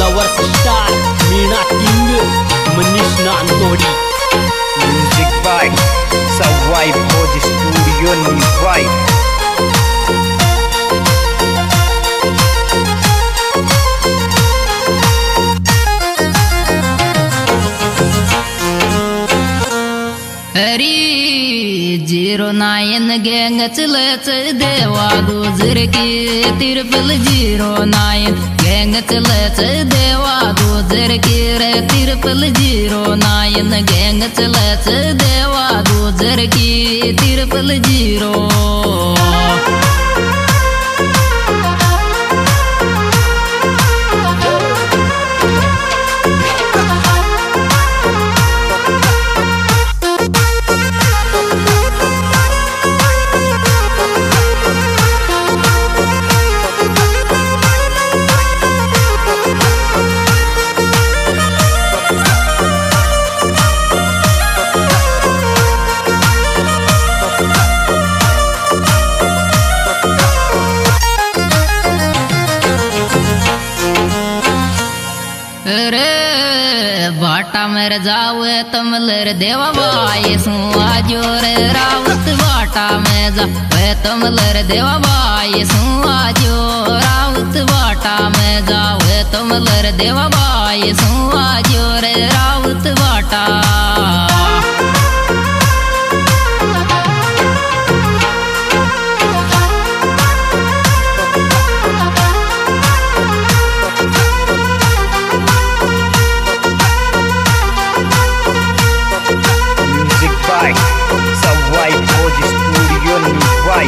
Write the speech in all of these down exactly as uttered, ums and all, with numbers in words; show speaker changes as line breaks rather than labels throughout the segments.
Flowers star Meena king Manish Nandodi
music by Sawai Bhoj studio Niwai
हरी zero nine gang चलच देवा गुजर की तिरपल जीरो नाइन गैंग चलच देवा गुजर की रे तिरपल जीरो नाइन गैंग चलच देवा गुजर की तिरपल जीरो बाटा मेर जावे तमलर देवा बाई सुआ जोर रावत बाटा में जावे तमलर देवा बाई सुआ जो रावत बाटा में जावे तमलर देवा बाई सुआ जोर रावत बाटा
सवाई भोज स्टूडियो निवाई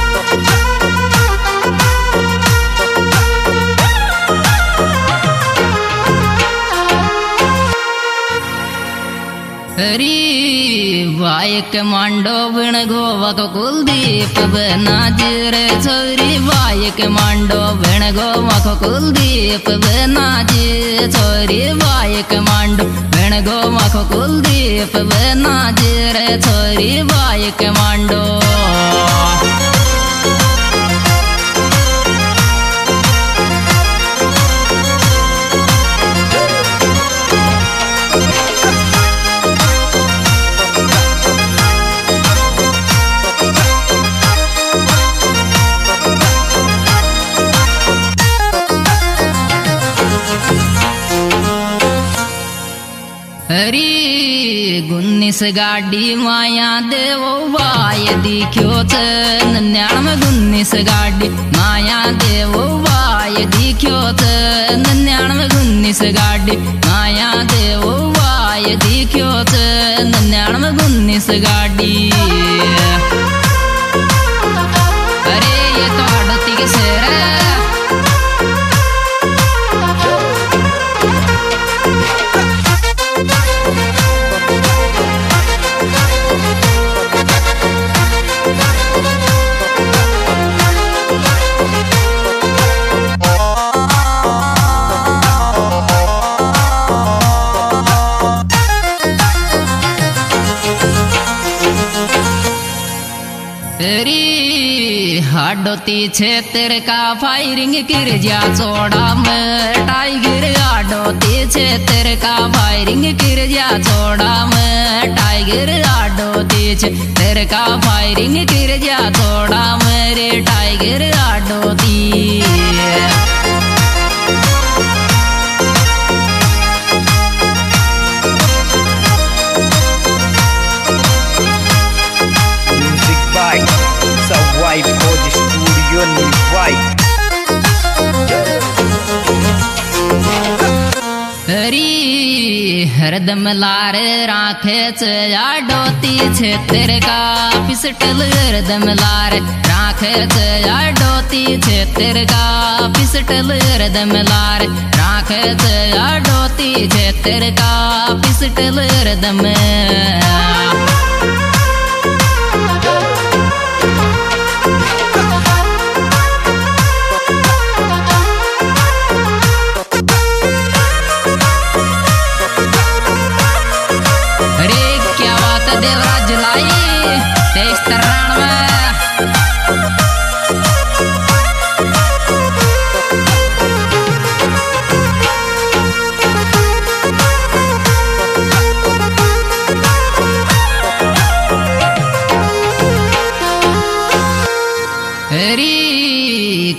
हरी बाइक मांडो बिन गोवक कुलदीप बनाजिर छोरी बाइक मांडो बिन गोवक कुलदीप बनाजी छोरी बाइक मांडो बिन गोवक कुलदीप बनाजिर छोरी बाइक मांडो हरी गुन्निस गाड़ी माया देवो बाय दिख्यो च नन्यानवे गुन्निस गाड़ी माया देवो बाय दिख्यो च नन्यानवे गुन्निस गाड़ी माया देवो बाय दिख्यो च नन्यानवे गुन्निस गाड़ी अरे ये तो हड़ती के शेर है हाडोती क्षेत्र का फायरिंग गिर जा चौड़ा में टाइगर हाडोती क्षेत्र का फायरिंग गिर जा चौड़ा में टाइगर हाडोती क्षेत्र का फायरिंग गिर जा चौड़ा मेरे टाइगर हाडोती
सवाई भोज स्टूडियो निवाई
हरी हरदम लार राखे चया डोती क्षेत्र का पिस्टल हरदम लार राखे चया डोती क्षेत्र का पिस्टल हरदम लार राखे चया डोती क्षेत्र का पिस्टल हरदम देवराज लाई तेईस तिरानवे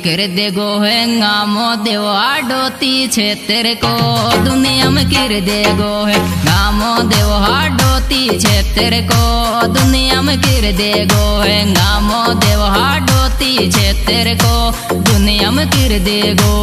कर दे गो है गामो देवा डोती छे तेरे को दुनिया में कर दे गो है गामो देवा डोती छे तेरे को दुनिया में कर दे गो है गामो देवा डोती छे तेरे को दुनिया में कर दे गो।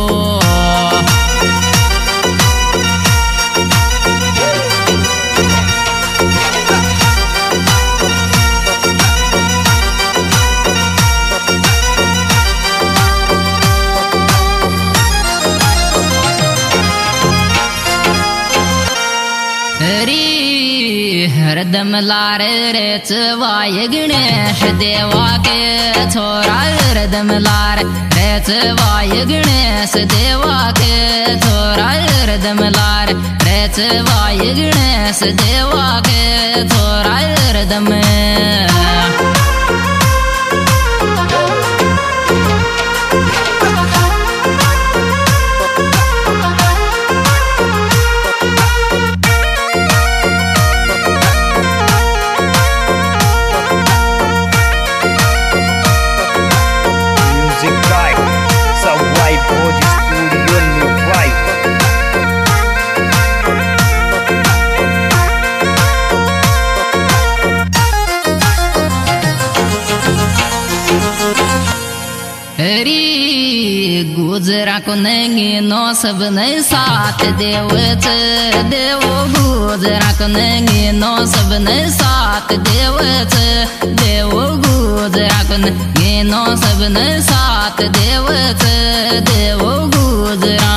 हरदम लारे रे चवाय गणेश देवा के छोरा हरदम लारे रे चवाय गणेश देवा के छोरा हरदम लारे रे चवाय गणेश देवा के छोरा हरदम। गुजरा को नहीं नो सब नहीं साथ देव देव गुजरा को नहीं नो सब नहीं साथ देव देव गुजरा को नहीं नो सब नहीं साथ देव देव गुजरा।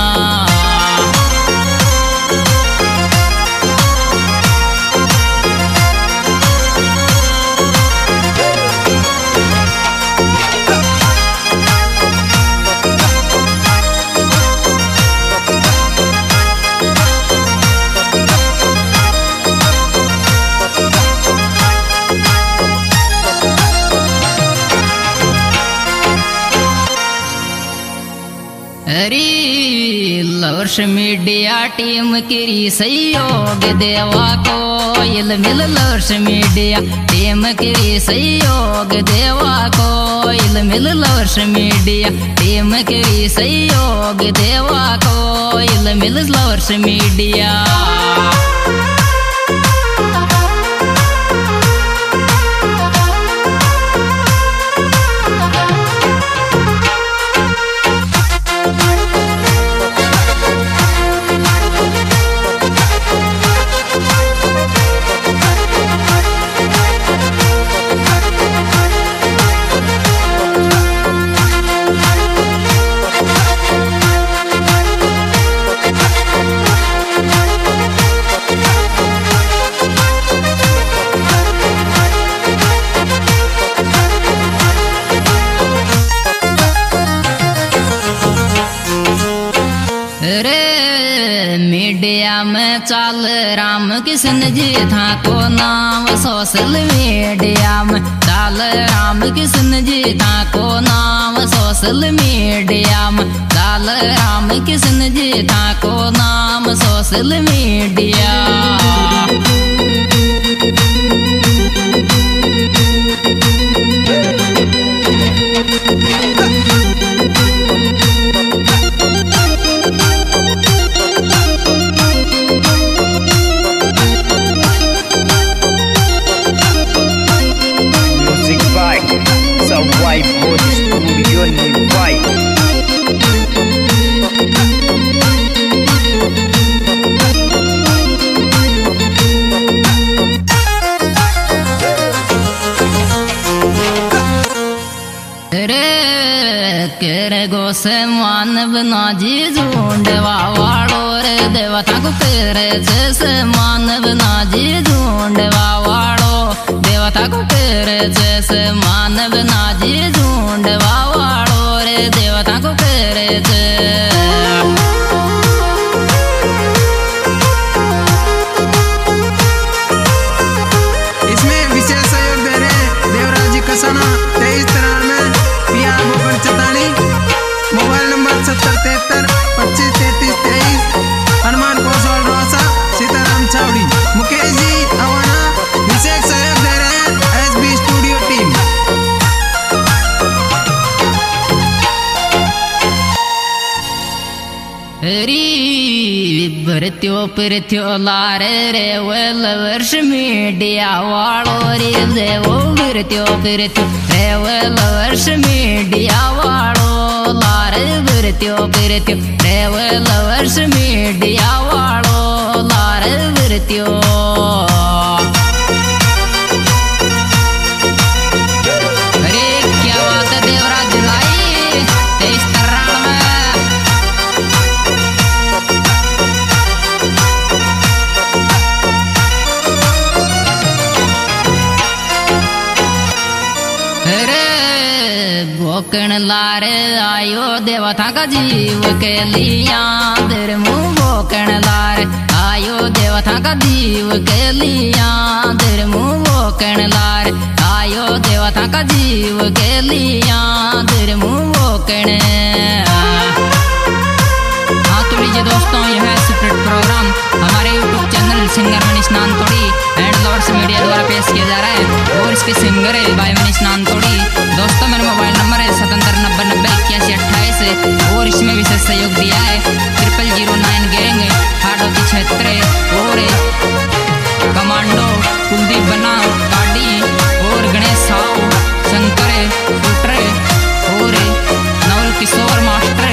लवर्स मीडिया टीम की सहयोग देवा को इल मिल लवर्स मीडिया टीम की सहयोग देवा को इल मिल लवर्स मीडिया टीम की सहयोग देवा को इल मिल लवर्स मीडिया। मीडिया में चाल राम किशन जी था को नाम सोशल मीडिया में चाल राम किशन जी था को नाम सोशल मीडिया में चाल राम किशन जी था को नाम सोशल मीडिया। से मानव नाजी झूंडवा वाड़ो रे देवता को करे जैसे मानव नाजी झूंडवा वाड़ो देवता को करे जैसे मानव नाजी झूंडवा वाड़ो रे देवता को करे
इसमें विशेष सहयोग दे रहे देवराज जी कसाना तेईस तिरानवे पिया भोगन चतानी मोबाइल नंबर सत्तर तिहत्तर पच्चीस तैतीस तेईस हनुमान कौशल रोसा सीताराम छावड़ी मुकेश जी अवाना विशेष सहयोग दे रहे हैं एस बी स्टूडियो टीम।
री भरत्यो परत्यो लारे रे वेल वर्ष मीडिया वालो रे देवो भरत्यो परत्यो रे वेल वर्ष मीडिया वालो लारे भरत्यो परत्यो रे वेल वर्ष मीडिया वालो लारे भरत्यो अरे क्या बात है देवराज लाई तेईस तराण में भोकण लारे आयो देवता का जीव के लिया दर मुँह भोकण लारे आयो देवता का जीव के लिया दर मुँह भोकण लारे आयो देवता का जीव के लिया दर मुँह भोकण। हाँ तो लीजिए दोस्तों यह स्प्रिट प्रोग्राम हमारे YouTube channel singer Manish Nantodi and lords media द्वारा पेश किया जा रहा है और इसके सिंगर है भाई मनीष नानतोड़ी। दोस्तों मेरा मोबाइल नंबर है सतहत्तर नब्बे नब्बे इक्यासी अट्ठाईस और इसमें विशेष सहयोग दिया है triple zero nine gang Hadoti क्षेत्र और कमांडो कुलदीप बना काडी और गणेश साहु शंकर शूटर और नवल किशोर मास्टर